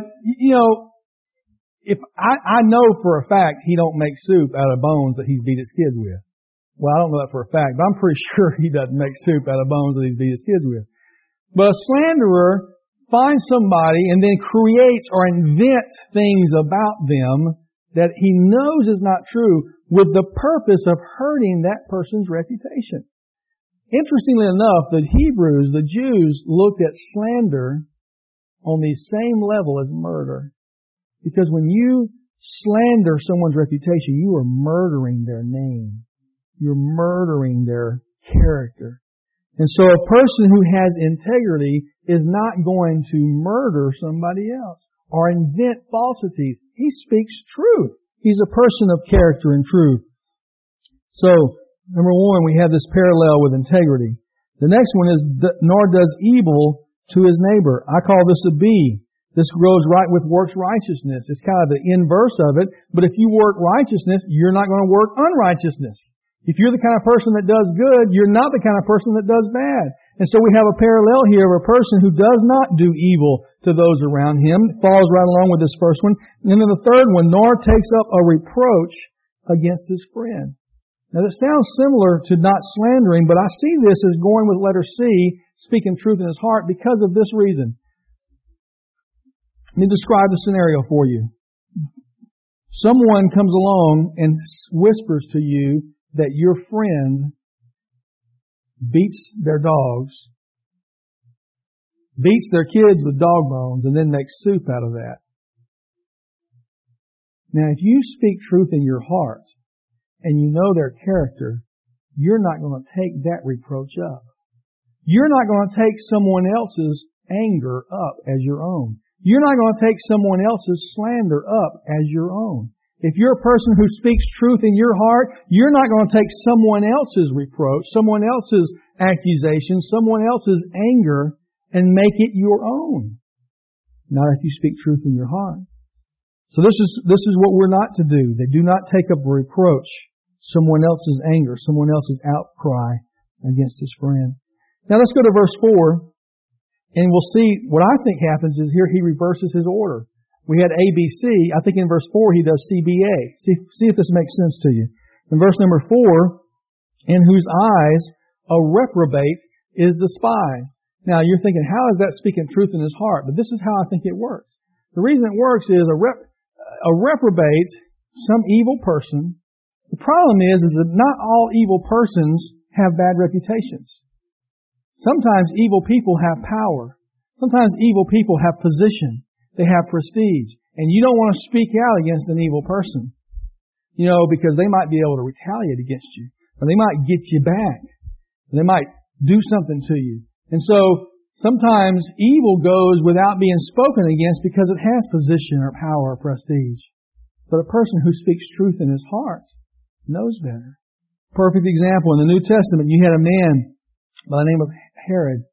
if I know for a fact he don't make soup out of bones that he's beat his kids with. Well, I don't know that for a fact, but I'm pretty sure he doesn't make soup out of bones that he's beat his kids with. But a slanderer finds somebody and then creates or invents things about them that he knows is not true with the purpose of hurting that person's reputation. Interestingly enough, the Hebrews, the Jews, looked at slander on the same level as murder. Because when you slander someone's reputation, you are murdering their name. You're murdering their character. And so a person who has integrity is not going to murder somebody else or invent falsities. He speaks truth. He's a person of character and truth. So, number one, we have this parallel with integrity. The next one is, nor does evil to his neighbor. I call this a B. This goes right with works righteousness. It's kind of the inverse of it. But if you work righteousness, you're not going to work unrighteousness. If you're the kind of person that does good, you're not the kind of person that does bad. And so we have a parallel here of a person who does not do evil to those around him. It follows right along with this first one. And then the third one, nor takes up a reproach against his friend. Now that sounds similar to not slandering, but I see this as going with letter C, speaking truth in his heart, because of this reason. Let me describe the scenario for you. Someone comes along and whispers to you that your friend beats their dogs, beats their kids with dog bones, and then makes soup out of that. Now, if you speak truth in your heart, and you know their character, you're not going to take that reproach up. You're not going to take someone else's anger up as your own. You're not going to take someone else's slander up as your own. If you're a person who speaks truth in your heart, you're not going to take someone else's reproach, someone else's accusation, someone else's anger, and make it your own. Not if you speak truth in your heart. So this is what we're not to do. They do not take up a reproach, someone else's anger, someone else's outcry against his friend. Now let's go to verse 4, and we'll see what I think happens is here he reverses his order. We had ABC. I think in verse 4 he does CBA. See if this makes sense to you. In verse number 4, in whose eyes a reprobate is despised. Now you're thinking, how is that speaking truth in his heart? But this is how I think it works. The reason it works is a reprobate, some evil person. The problem is that not all evil persons have bad reputations. Sometimes evil people have power. Sometimes evil people have position. They have prestige. And you don't want to speak out against an evil person. Because they might be able to retaliate against you. Or they might get you back. They might do something to you. And so, sometimes evil goes without being spoken against because it has position or power or prestige. But a person who speaks truth in his heart knows better. Perfect example, in the New Testament, you had a man by the name of Herod,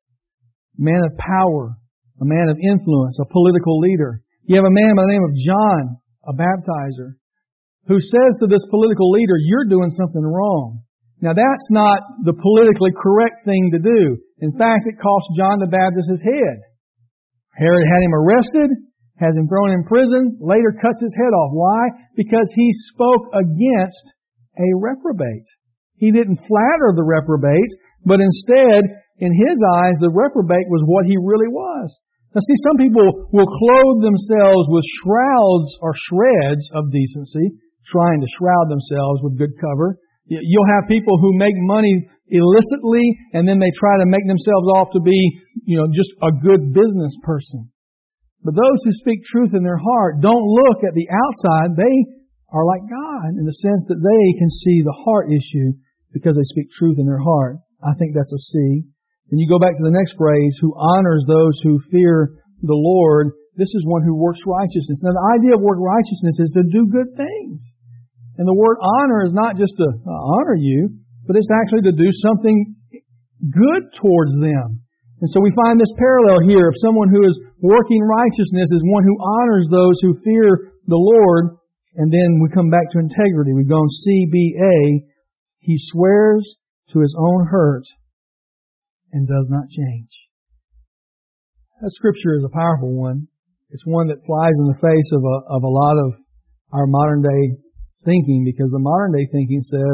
a man of power, a man of influence, a political leader. You have a man by the name of John, a baptizer, who says to this political leader, you're doing something wrong. Now that's not the politically correct thing to do. In fact, it cost John the Baptist his head. Herod had him arrested, has him thrown in prison, later cuts his head off. Why? Because he spoke against a reprobate. He didn't flatter the reprobate, but instead, in his eyes, the reprobate was what he really was. Now see, some people will clothe themselves with shrouds or shreds of decency, trying to shroud themselves with good cover. You'll have people who make money illicitly, and then they try to make themselves off to be, just a good business person. But those who speak truth in their heart don't look at the outside. They are like God in the sense that they can see the heart issue because they speak truth in their heart. I think that's a C. Then you go back to the next phrase, who honors those who fear the Lord. This is one who works righteousness. Now the idea of work righteousness is to do good things. And the word honor is not just to honor you, but it's actually to do something good towards them. And so we find this parallel here of someone who is working righteousness is one who honors those who fear the Lord. And then we come back to integrity. We've gone CBA. He swears to his own hurt and does not change. That scripture is a powerful one. It's one that flies in the face of a lot of our modern day thinking, because the modern day thinking says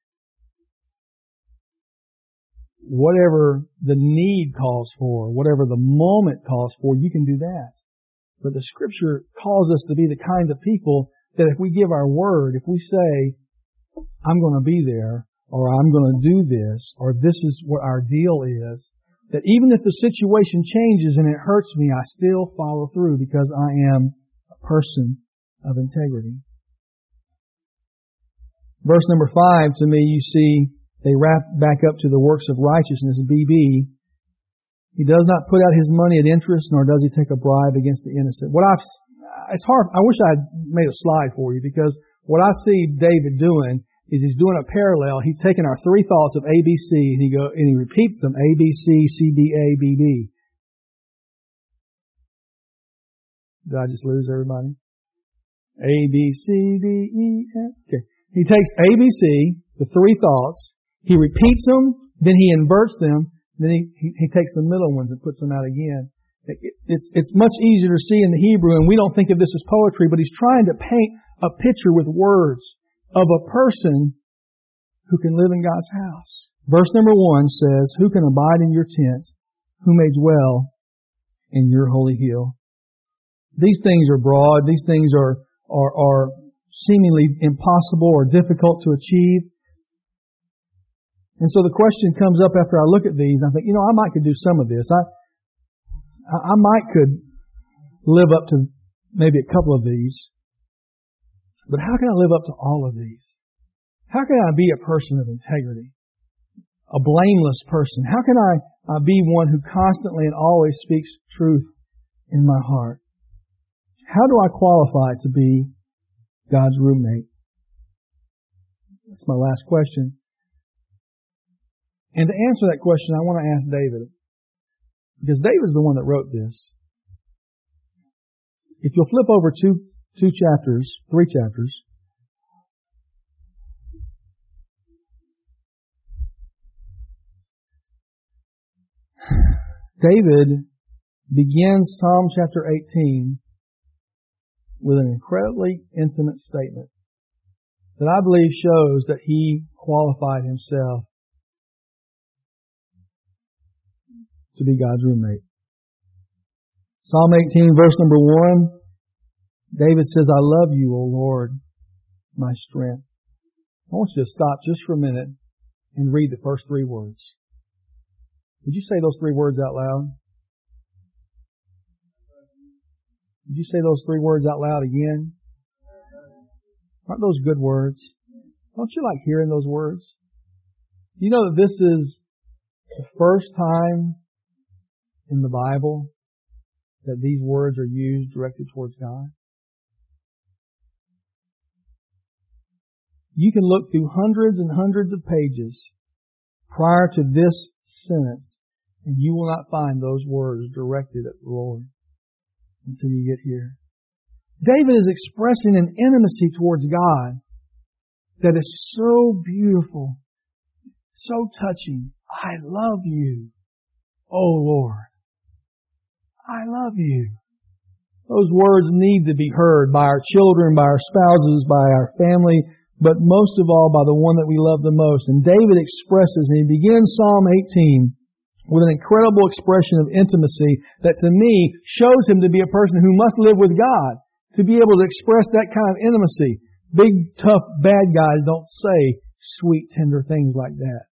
whatever the need calls for, whatever the moment calls for, you can do that. But the scripture calls us to be the kind of people that if we give our word, if we say, I'm going to be there, or I'm going to do this, or this is what our deal is, that even if the situation changes and it hurts me, I still follow through because I am a person of integrity. Verse number 5, to me, you see, they wrap back up to the works of righteousness, BB. He does not put out his money at interest, nor does he take a bribe against the innocent. It's hard. I wish I had made a slide for you, because what I see David doing is he's doing a parallel. He's taking our three thoughts of ABC and he repeats them: ABC, CBA, BB. Did I just lose everybody? A, B, C, D, E, F. Okay. He takes ABC, the three thoughts, he repeats them, then he inverts them, then he takes the middle ones and puts them out again. It's much easier to see in the Hebrew, and we don't think of this as poetry, but he's trying to paint a picture with words of a person who can live in God's house. Verse number 1 says, who can abide in your tent, who may dwell in your holy hill. These things are broad. These things are seemingly impossible or difficult to achieve. And so the question comes up after I look at these. I think, I might could do some of this. I might could live up to maybe a couple of these. But how can I live up to all of these? How can I be a person of integrity? A blameless person? How can I be one who constantly and always speaks truth in my heart? How do I qualify to be God's roommate? That's my last question. And to answer that question, I want to ask David. Because David's the one that wrote this. If you'll flip over three chapters. David begins Psalm chapter 18 with an incredibly intimate statement that I believe shows that he qualified himself to be God's roommate. Psalm 18, verse number 1, David says, I love you, O Lord, my strength. I want you to stop just for a minute and read the first three words. Would you say those three words out loud? Would you say those three words out loud again? Aren't those good words? Don't you like hearing those words? You know that this is the first time in the Bible that these words are used directed towards God? You can look through hundreds and hundreds of pages prior to this sentence, and you will not find those words directed at the Lord until you get here. David is expressing an intimacy towards God that is so beautiful, so touching. I love you, oh Lord. I love you. Those words need to be heard by our children, by our spouses, by our family, but most of all by the one that we love the most. And David expresses, and he begins Psalm 18 with an incredible expression of intimacy that to me shows him to be a person who must live with God, to be able to express that kind of intimacy. Big, tough, bad guys don't say sweet, tender things like that.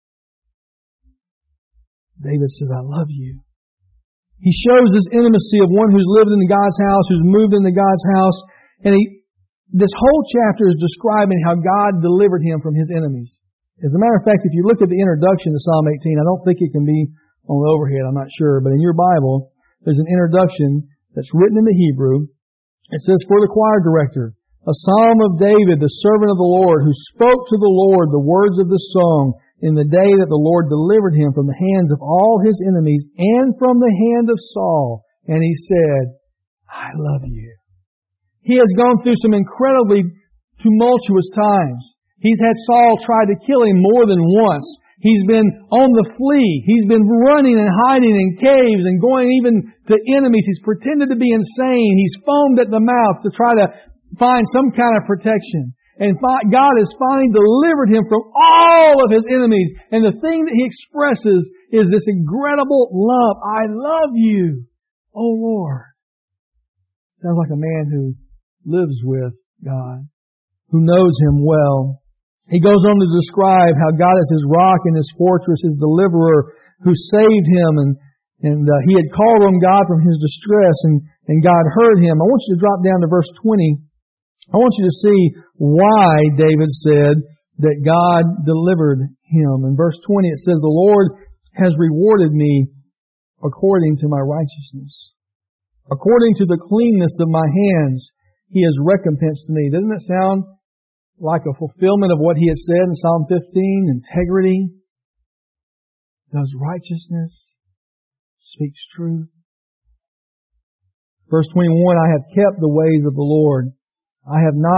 David says, I love you. He shows this intimacy of one who's lived in God's house, who's moved into God's house, and this whole chapter is describing how God delivered him from his enemies. As a matter of fact, if you look at the introduction to Psalm 18, I don't think it can be on the overhead, I'm not sure, but in your Bible, there's an introduction that's written in the Hebrew. It says, for the choir director, a psalm of David, the servant of the Lord, who spoke to the Lord the words of this song in the day that the Lord delivered him from the hands of all his enemies and from the hand of Saul. And he said, I love you. He has gone through some incredibly tumultuous times. He's had Saul try to kill him more than once. He's been on the flee. He's been running and hiding in caves and going even to enemies. He's pretended to be insane. He's foamed at the mouth to try to find some kind of protection. And God has finally delivered him from all of his enemies. And the thing that he expresses is this incredible love. I love you, oh Lord. Sounds like a man who lives with God, who knows him well. He goes on to describe how God is his rock and his fortress, his deliverer, who saved him, and he had called on God from his distress, and God heard him. I want you to drop down to verse 20. I want you to see why David said that God delivered him. In verse 20 it says, the Lord has rewarded me according to my righteousness. According to the cleanness of my hands, he has recompensed me. Doesn't that sound like a fulfillment of what he had said in Psalm 15? Integrity does righteousness, speaks truth. Verse 21, I have kept the ways of the Lord. I have not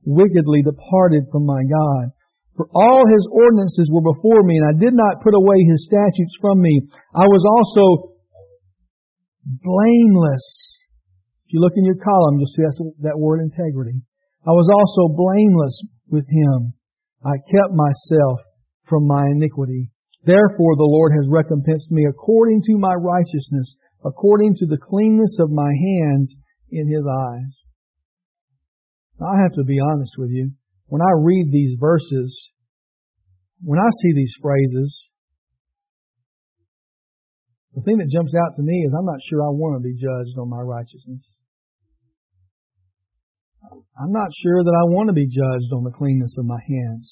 wickedly departed from my God. For all His ordinances were before me, and I did not put away His statutes from me. I was also blameless. If you look in your column, you'll see that word integrity. I was also blameless with Him. I kept myself from my iniquity. Therefore the Lord has recompensed me according to my righteousness, according to the cleanness of my hands in His eyes. Now, I have to be honest with you. When I read these verses, when I see these phrases, the thing that jumps out to me is I'm not sure I want to be judged on my righteousness. I'm not sure that I want to be judged on the cleanness of my hands.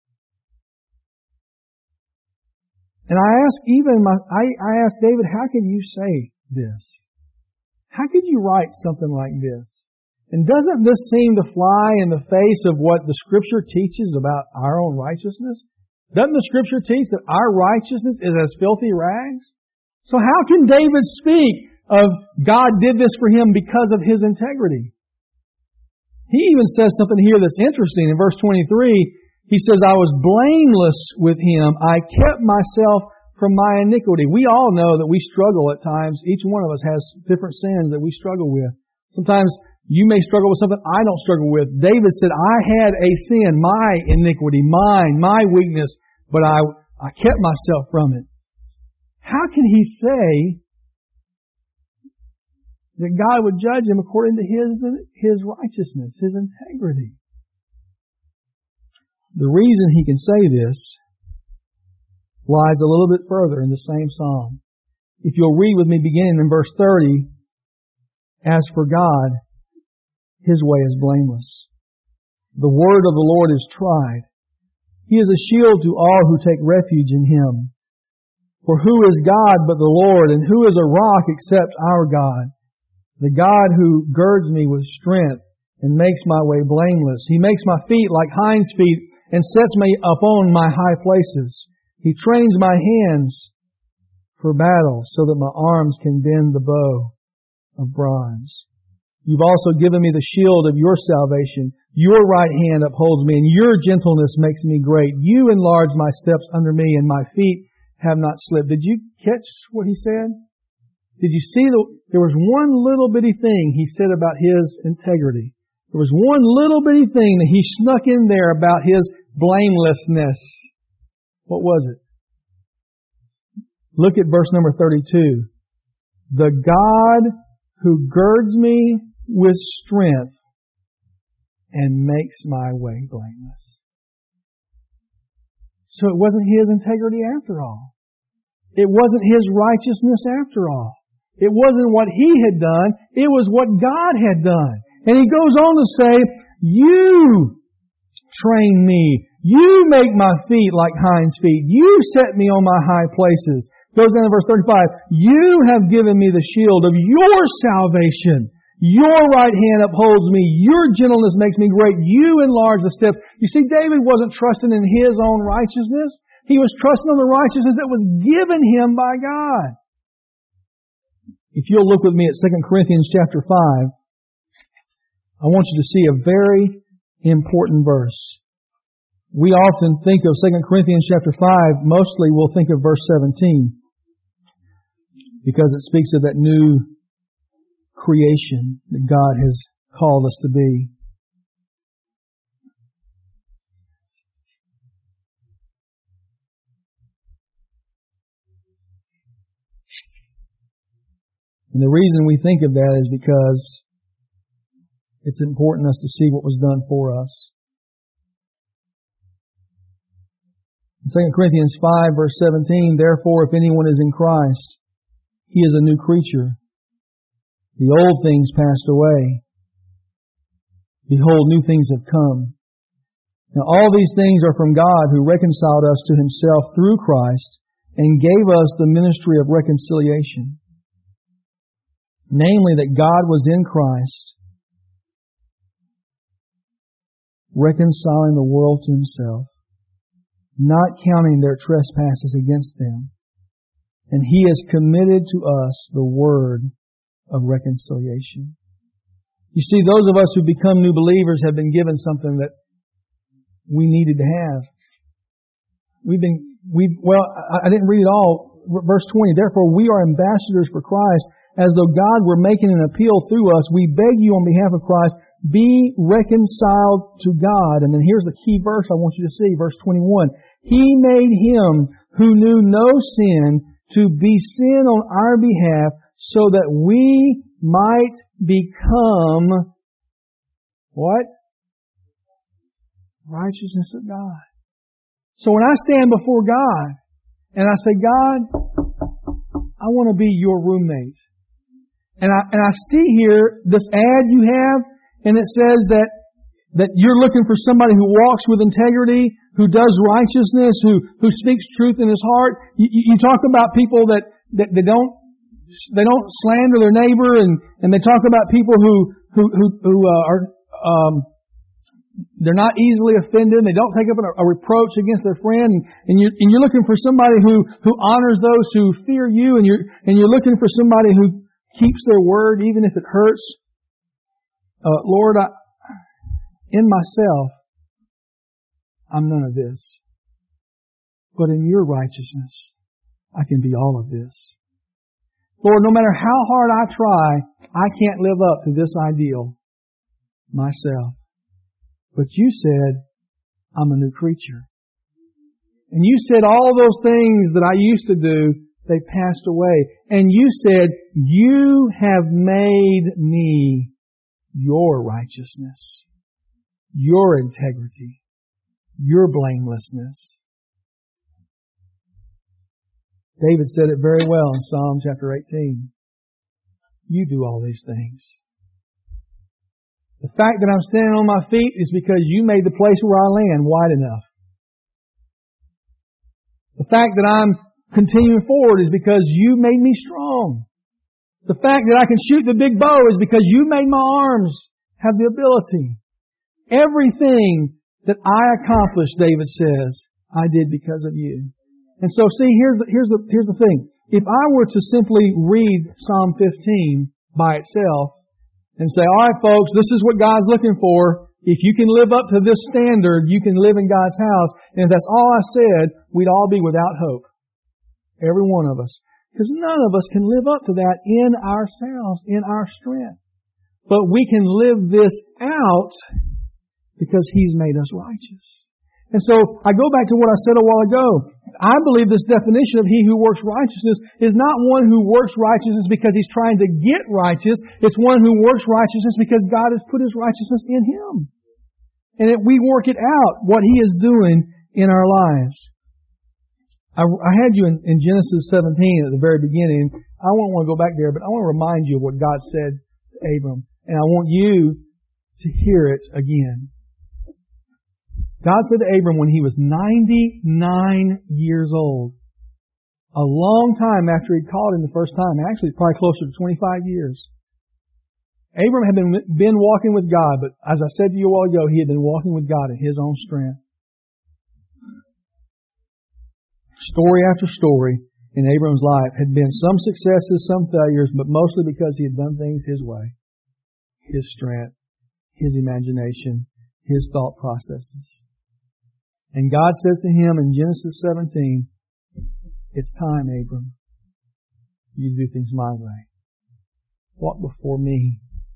And I asked David, how can you say this? How could you write something like this? And doesn't this seem to fly in the face of what the Scripture teaches about our own righteousness? Doesn't the Scripture teach that our righteousness is as filthy rags? So how can David speak of God did this for him because of his integrity? He even says something here that's interesting. In verse 23, he says, I was blameless with Him. I kept myself from my iniquity. We all know that we struggle at times. Each one of us has different sins that we struggle with. Sometimes you may struggle with something I don't struggle with. David said, I had a sin, my iniquity, my weakness, but I kept myself from it. How can he say that God would judge him according to his righteousness, his integrity? The reason he can say this lies a little bit further in the same psalm. If you'll read with me beginning in verse 30, as for God, His way is blameless. The word of the Lord is tried. He is a shield to all who take refuge in Him. For who is God but the Lord, and who is a rock except our God? The God who girds me with strength and makes my way blameless. He makes my feet like hinds' feet and sets me upon my high places. He trains my hands for battle so that my arms can bend the bow of bronze. You've also given me the shield of your salvation. Your right hand upholds me, and your gentleness makes me great. You enlarge my steps under me, and my feet have not slipped. Did you catch what he said? Did you see there was one little bitty thing he said about his integrity. There was one little bitty thing that he snuck in there about his blamelessness. What was it? Look at verse number 32. The God who girds me with strength and makes my way blameless. So it wasn't his integrity after all. It wasn't his righteousness after all. It wasn't what he had done. It was what God had done. And he goes on to say, you train me. You make my feet like hinds' feet. You set me on my high places. Goes down to verse 35. You have given me the shield of your salvation. Your right hand upholds me. Your gentleness makes me great. You enlarge the steps. You see, David wasn't trusting in his own righteousness. He was trusting on the righteousness that was given him by God. If you'll look with me at 2 Corinthians chapter 5, I want you to see a very important verse. We often think of 2 Corinthians chapter 5, mostly we'll think of verse 17, because it speaks of that new creation that God has called us to be. And the reason we think of that is because it's important us to see what was done for us. In 2 Corinthians 5 verse 17, therefore if anyone is in Christ, he is a new creature. The old things passed away. Behold, new things have come. Now all these things are from God who reconciled us to Himself through Christ and gave us the ministry of reconciliation. Namely, that God was in Christ, reconciling the world to Himself, not counting their trespasses against them. And He has committed to us the word of reconciliation. You see, those of us who become new believers have been given something that we needed to have. I didn't read it all. Verse 20, therefore we are ambassadors for Christ, as though God were making an appeal through us. We beg you on behalf of Christ, be reconciled to God. And then here's the key verse I want you to see, verse 21. He made Him who knew no sin to be sin on our behalf, so that we might become what? Righteousness of God. So when I stand before God and I say, God, I want to be your roommate. And I see here this ad you have, and it says that you're looking for somebody who walks with integrity, who does righteousness, who speaks truth in his heart. You talk about people that they don't slander their neighbor, and they talk about people who are they're not easily offended. They don't take up a reproach against their friend, and you're looking for somebody who honors those who fear you, and you're looking for somebody who keeps their word even if it hurts. Lord, in myself, I'm none of this. But in your righteousness, I can be all of this. Lord, no matter how hard I try, I can't live up to this ideal myself. But you said, I'm a new creature. And you said all those things that I used to do, they passed away. And you said, you have made me your righteousness, your integrity, your blamelessness. David said it very well in Psalm chapter 18. You do all these things. The fact that I'm standing on my feet is because you made the place where I land wide enough. The fact that I'm continuing forward is because you made me strong. The fact that I can shoot the big bow is because you made my arms have the ability. Everything that I accomplished, David says, I did because of you. And so, see, here's the thing. If I were to simply read Psalm 15 by itself and say, all right, folks, this is what God's looking for. If you can live up to this standard, you can live in God's house. And if that's all I said, we'd all be without hope. Every one of us. Because none of us can live up to that in ourselves, in our strength. But we can live this out because He's made us righteous. And so, I go back to what I said a while ago. I believe this definition of he who works righteousness is not one who works righteousness because he's trying to get righteous. It's one who works righteousness because God has put His righteousness in him. And we work it out, what He is doing in our lives. I had you in Genesis 17 at the very beginning. I won't want to go back there, but I want to remind you of what God said to Abram. And I want you to hear it again. God said to Abram when he was 99 years old, a long time after He'd called him the first time, actually probably closer to 25 years. Abram had been walking with God, but as I said to you a while ago, he had been walking with God in his own strength. Story after story in Abram's life had been some successes, some failures, but mostly because he had done things his way. His strength, his imagination, his thought processes. And God says to him in Genesis 17, it's time, Abram, for you to do things my way. Walk before me.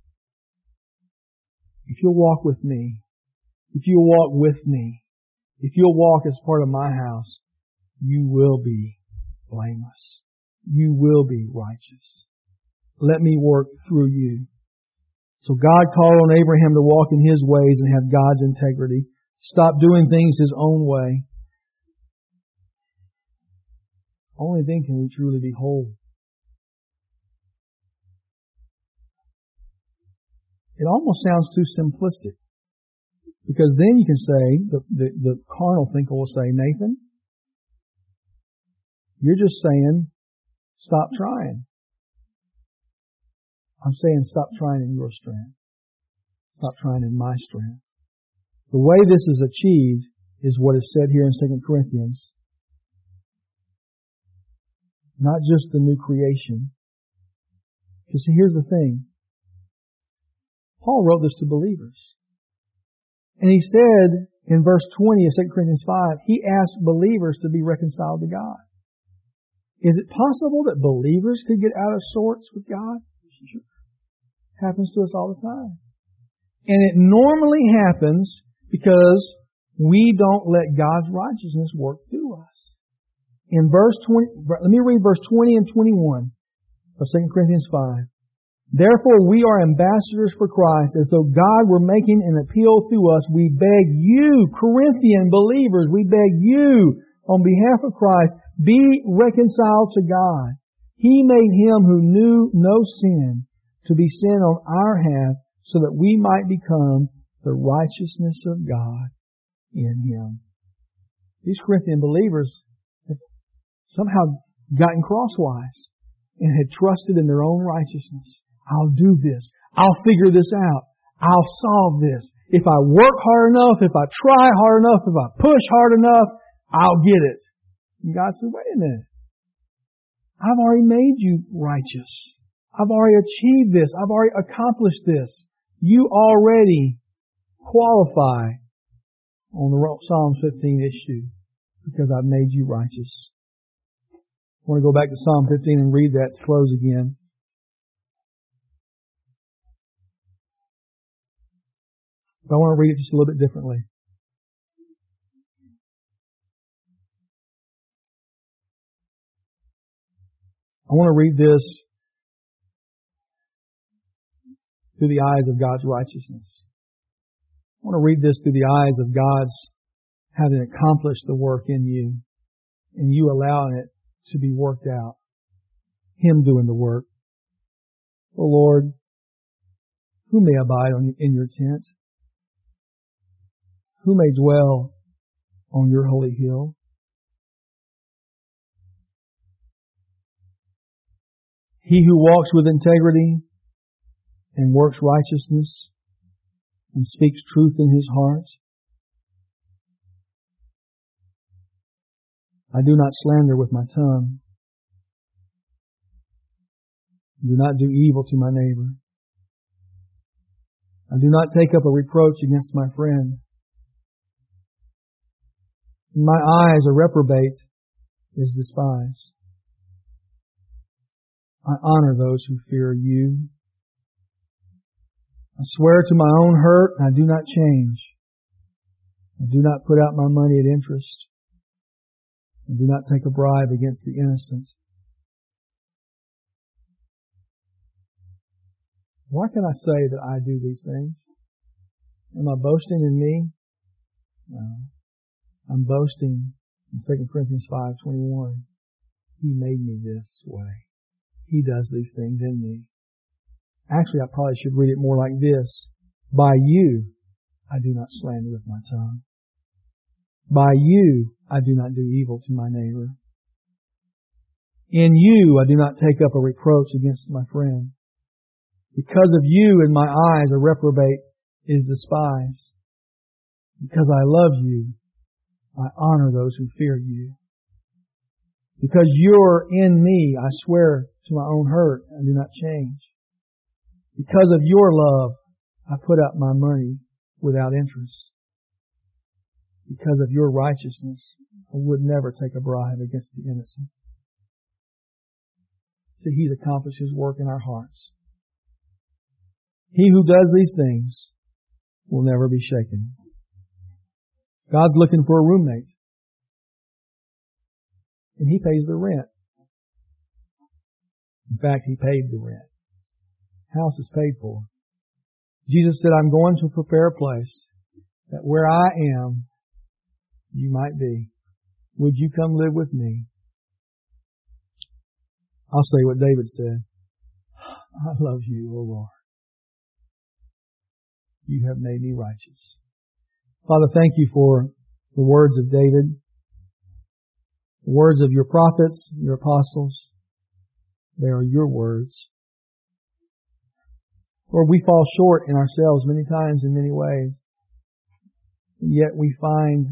If you'll walk with me, if you'll walk with me, if you'll walk as part of my house, you will be blameless. You will be righteous. Let me work through you. So God called on Abraham to walk in His ways and have God's integrity. Stop doing things his own way. Only then can we truly be whole. It almost sounds too simplistic. Because then you can say, the carnal thinker will say, Nathan, you're just saying, stop trying. I'm saying stop trying in your strength. Stop trying in my strength. The way this is achieved is what is said here in 2 Corinthians. Not just the new creation. Because here's the thing. Paul wrote this to believers. And he said in verse 20 of 2 Corinthians 5, he asked believers to be reconciled to God. Is it possible that believers could get out of sorts with God? Sure. Happens to us all the time. And it normally happens because we don't let God's righteousness work through us. In verse 20, let me read verse 20 and 21 of 2 Corinthians 5. Therefore we are ambassadors for Christ, as though God were making an appeal through us. We beg you, Corinthian believers, we beg you, on behalf of Christ, be reconciled to God. He made Him who knew no sin to be sin on our behalf, so that we might become the righteousness of God in Him. These Corinthian believers had somehow gotten crosswise and had trusted in their own righteousness. I'll do this. I'll figure this out. I'll solve this. If I work hard enough, if I try hard enough, if I push hard enough, I'll get it. And God said, wait a minute. I've already made you righteous. I've already achieved this. I've already accomplished this. You already qualify on the Psalm 15 issue because I've made you righteous. I want to go back to Psalm 15 and read that to close again. But I want to read it just a little bit differently. I want to read this through the eyes of God's righteousness. I want to read this through the eyes of God's having accomplished the work in you and you allowing it to be worked out. Him doing the work. Oh Lord, who may abide in your tent? Who may dwell on your holy hill? He who walks with integrity and works righteousness and speaks truth in his heart. I do not slander with my tongue. Do not do evil to my neighbor. I do not take up a reproach against my friend. In my eyes a reprobate is despised. I honor those who fear you. I swear to my own hurt, and I do not change. I do not put out my money at interest. I do not take a bribe against the innocent. Why can I say that I do these things? Am I boasting in me? No. I'm boasting in 2 Corinthians 5:21. He made me this way. He does these things in me. Actually, I probably should read it more like this. By you, I do not slander with my tongue. By you, I do not do evil to my neighbor. In you, I do not take up a reproach against my friend. Because of you, in my eyes, a reprobate is despised. Because I love you, I honor those who fear you. Because you're in me, I swear to my own hurt and do not change. Because of your love, I put out my money without interest. Because of your righteousness, I would never take a bribe against the innocent. See, He's accomplished His work in our hearts. He who does these things will never be shaken. God's looking for a roommate. And He pays the rent. In fact, He paid the rent. House is paid for. Jesus said, I'm going to prepare a place that where I am, you might be. Would you come live with me? I'll say what David said. I love you, O Lord. You have made me righteous. Father, thank you for the words of David, the words of your prophets, your apostles. They are your words. Lord, we fall short in ourselves many times in many ways. And yet we find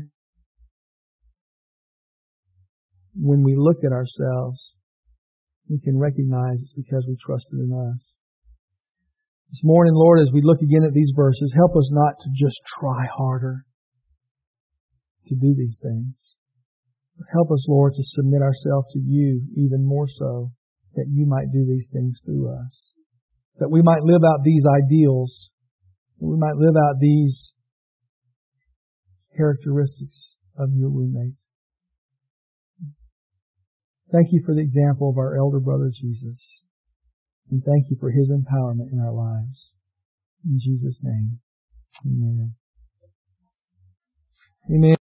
when we look at ourselves, we can recognize it's because we trusted in us. This morning, Lord, as we look again at these verses, help us not to just try harder to do these things. But help us, Lord, to submit ourselves to You even more so, that You might do these things through us. That we might live out these ideals, that we might live out these characteristics of Your roommate. Thank You for the example of our elder brother Jesus. And thank You for His empowerment in our lives. In Jesus' name, amen. Amen.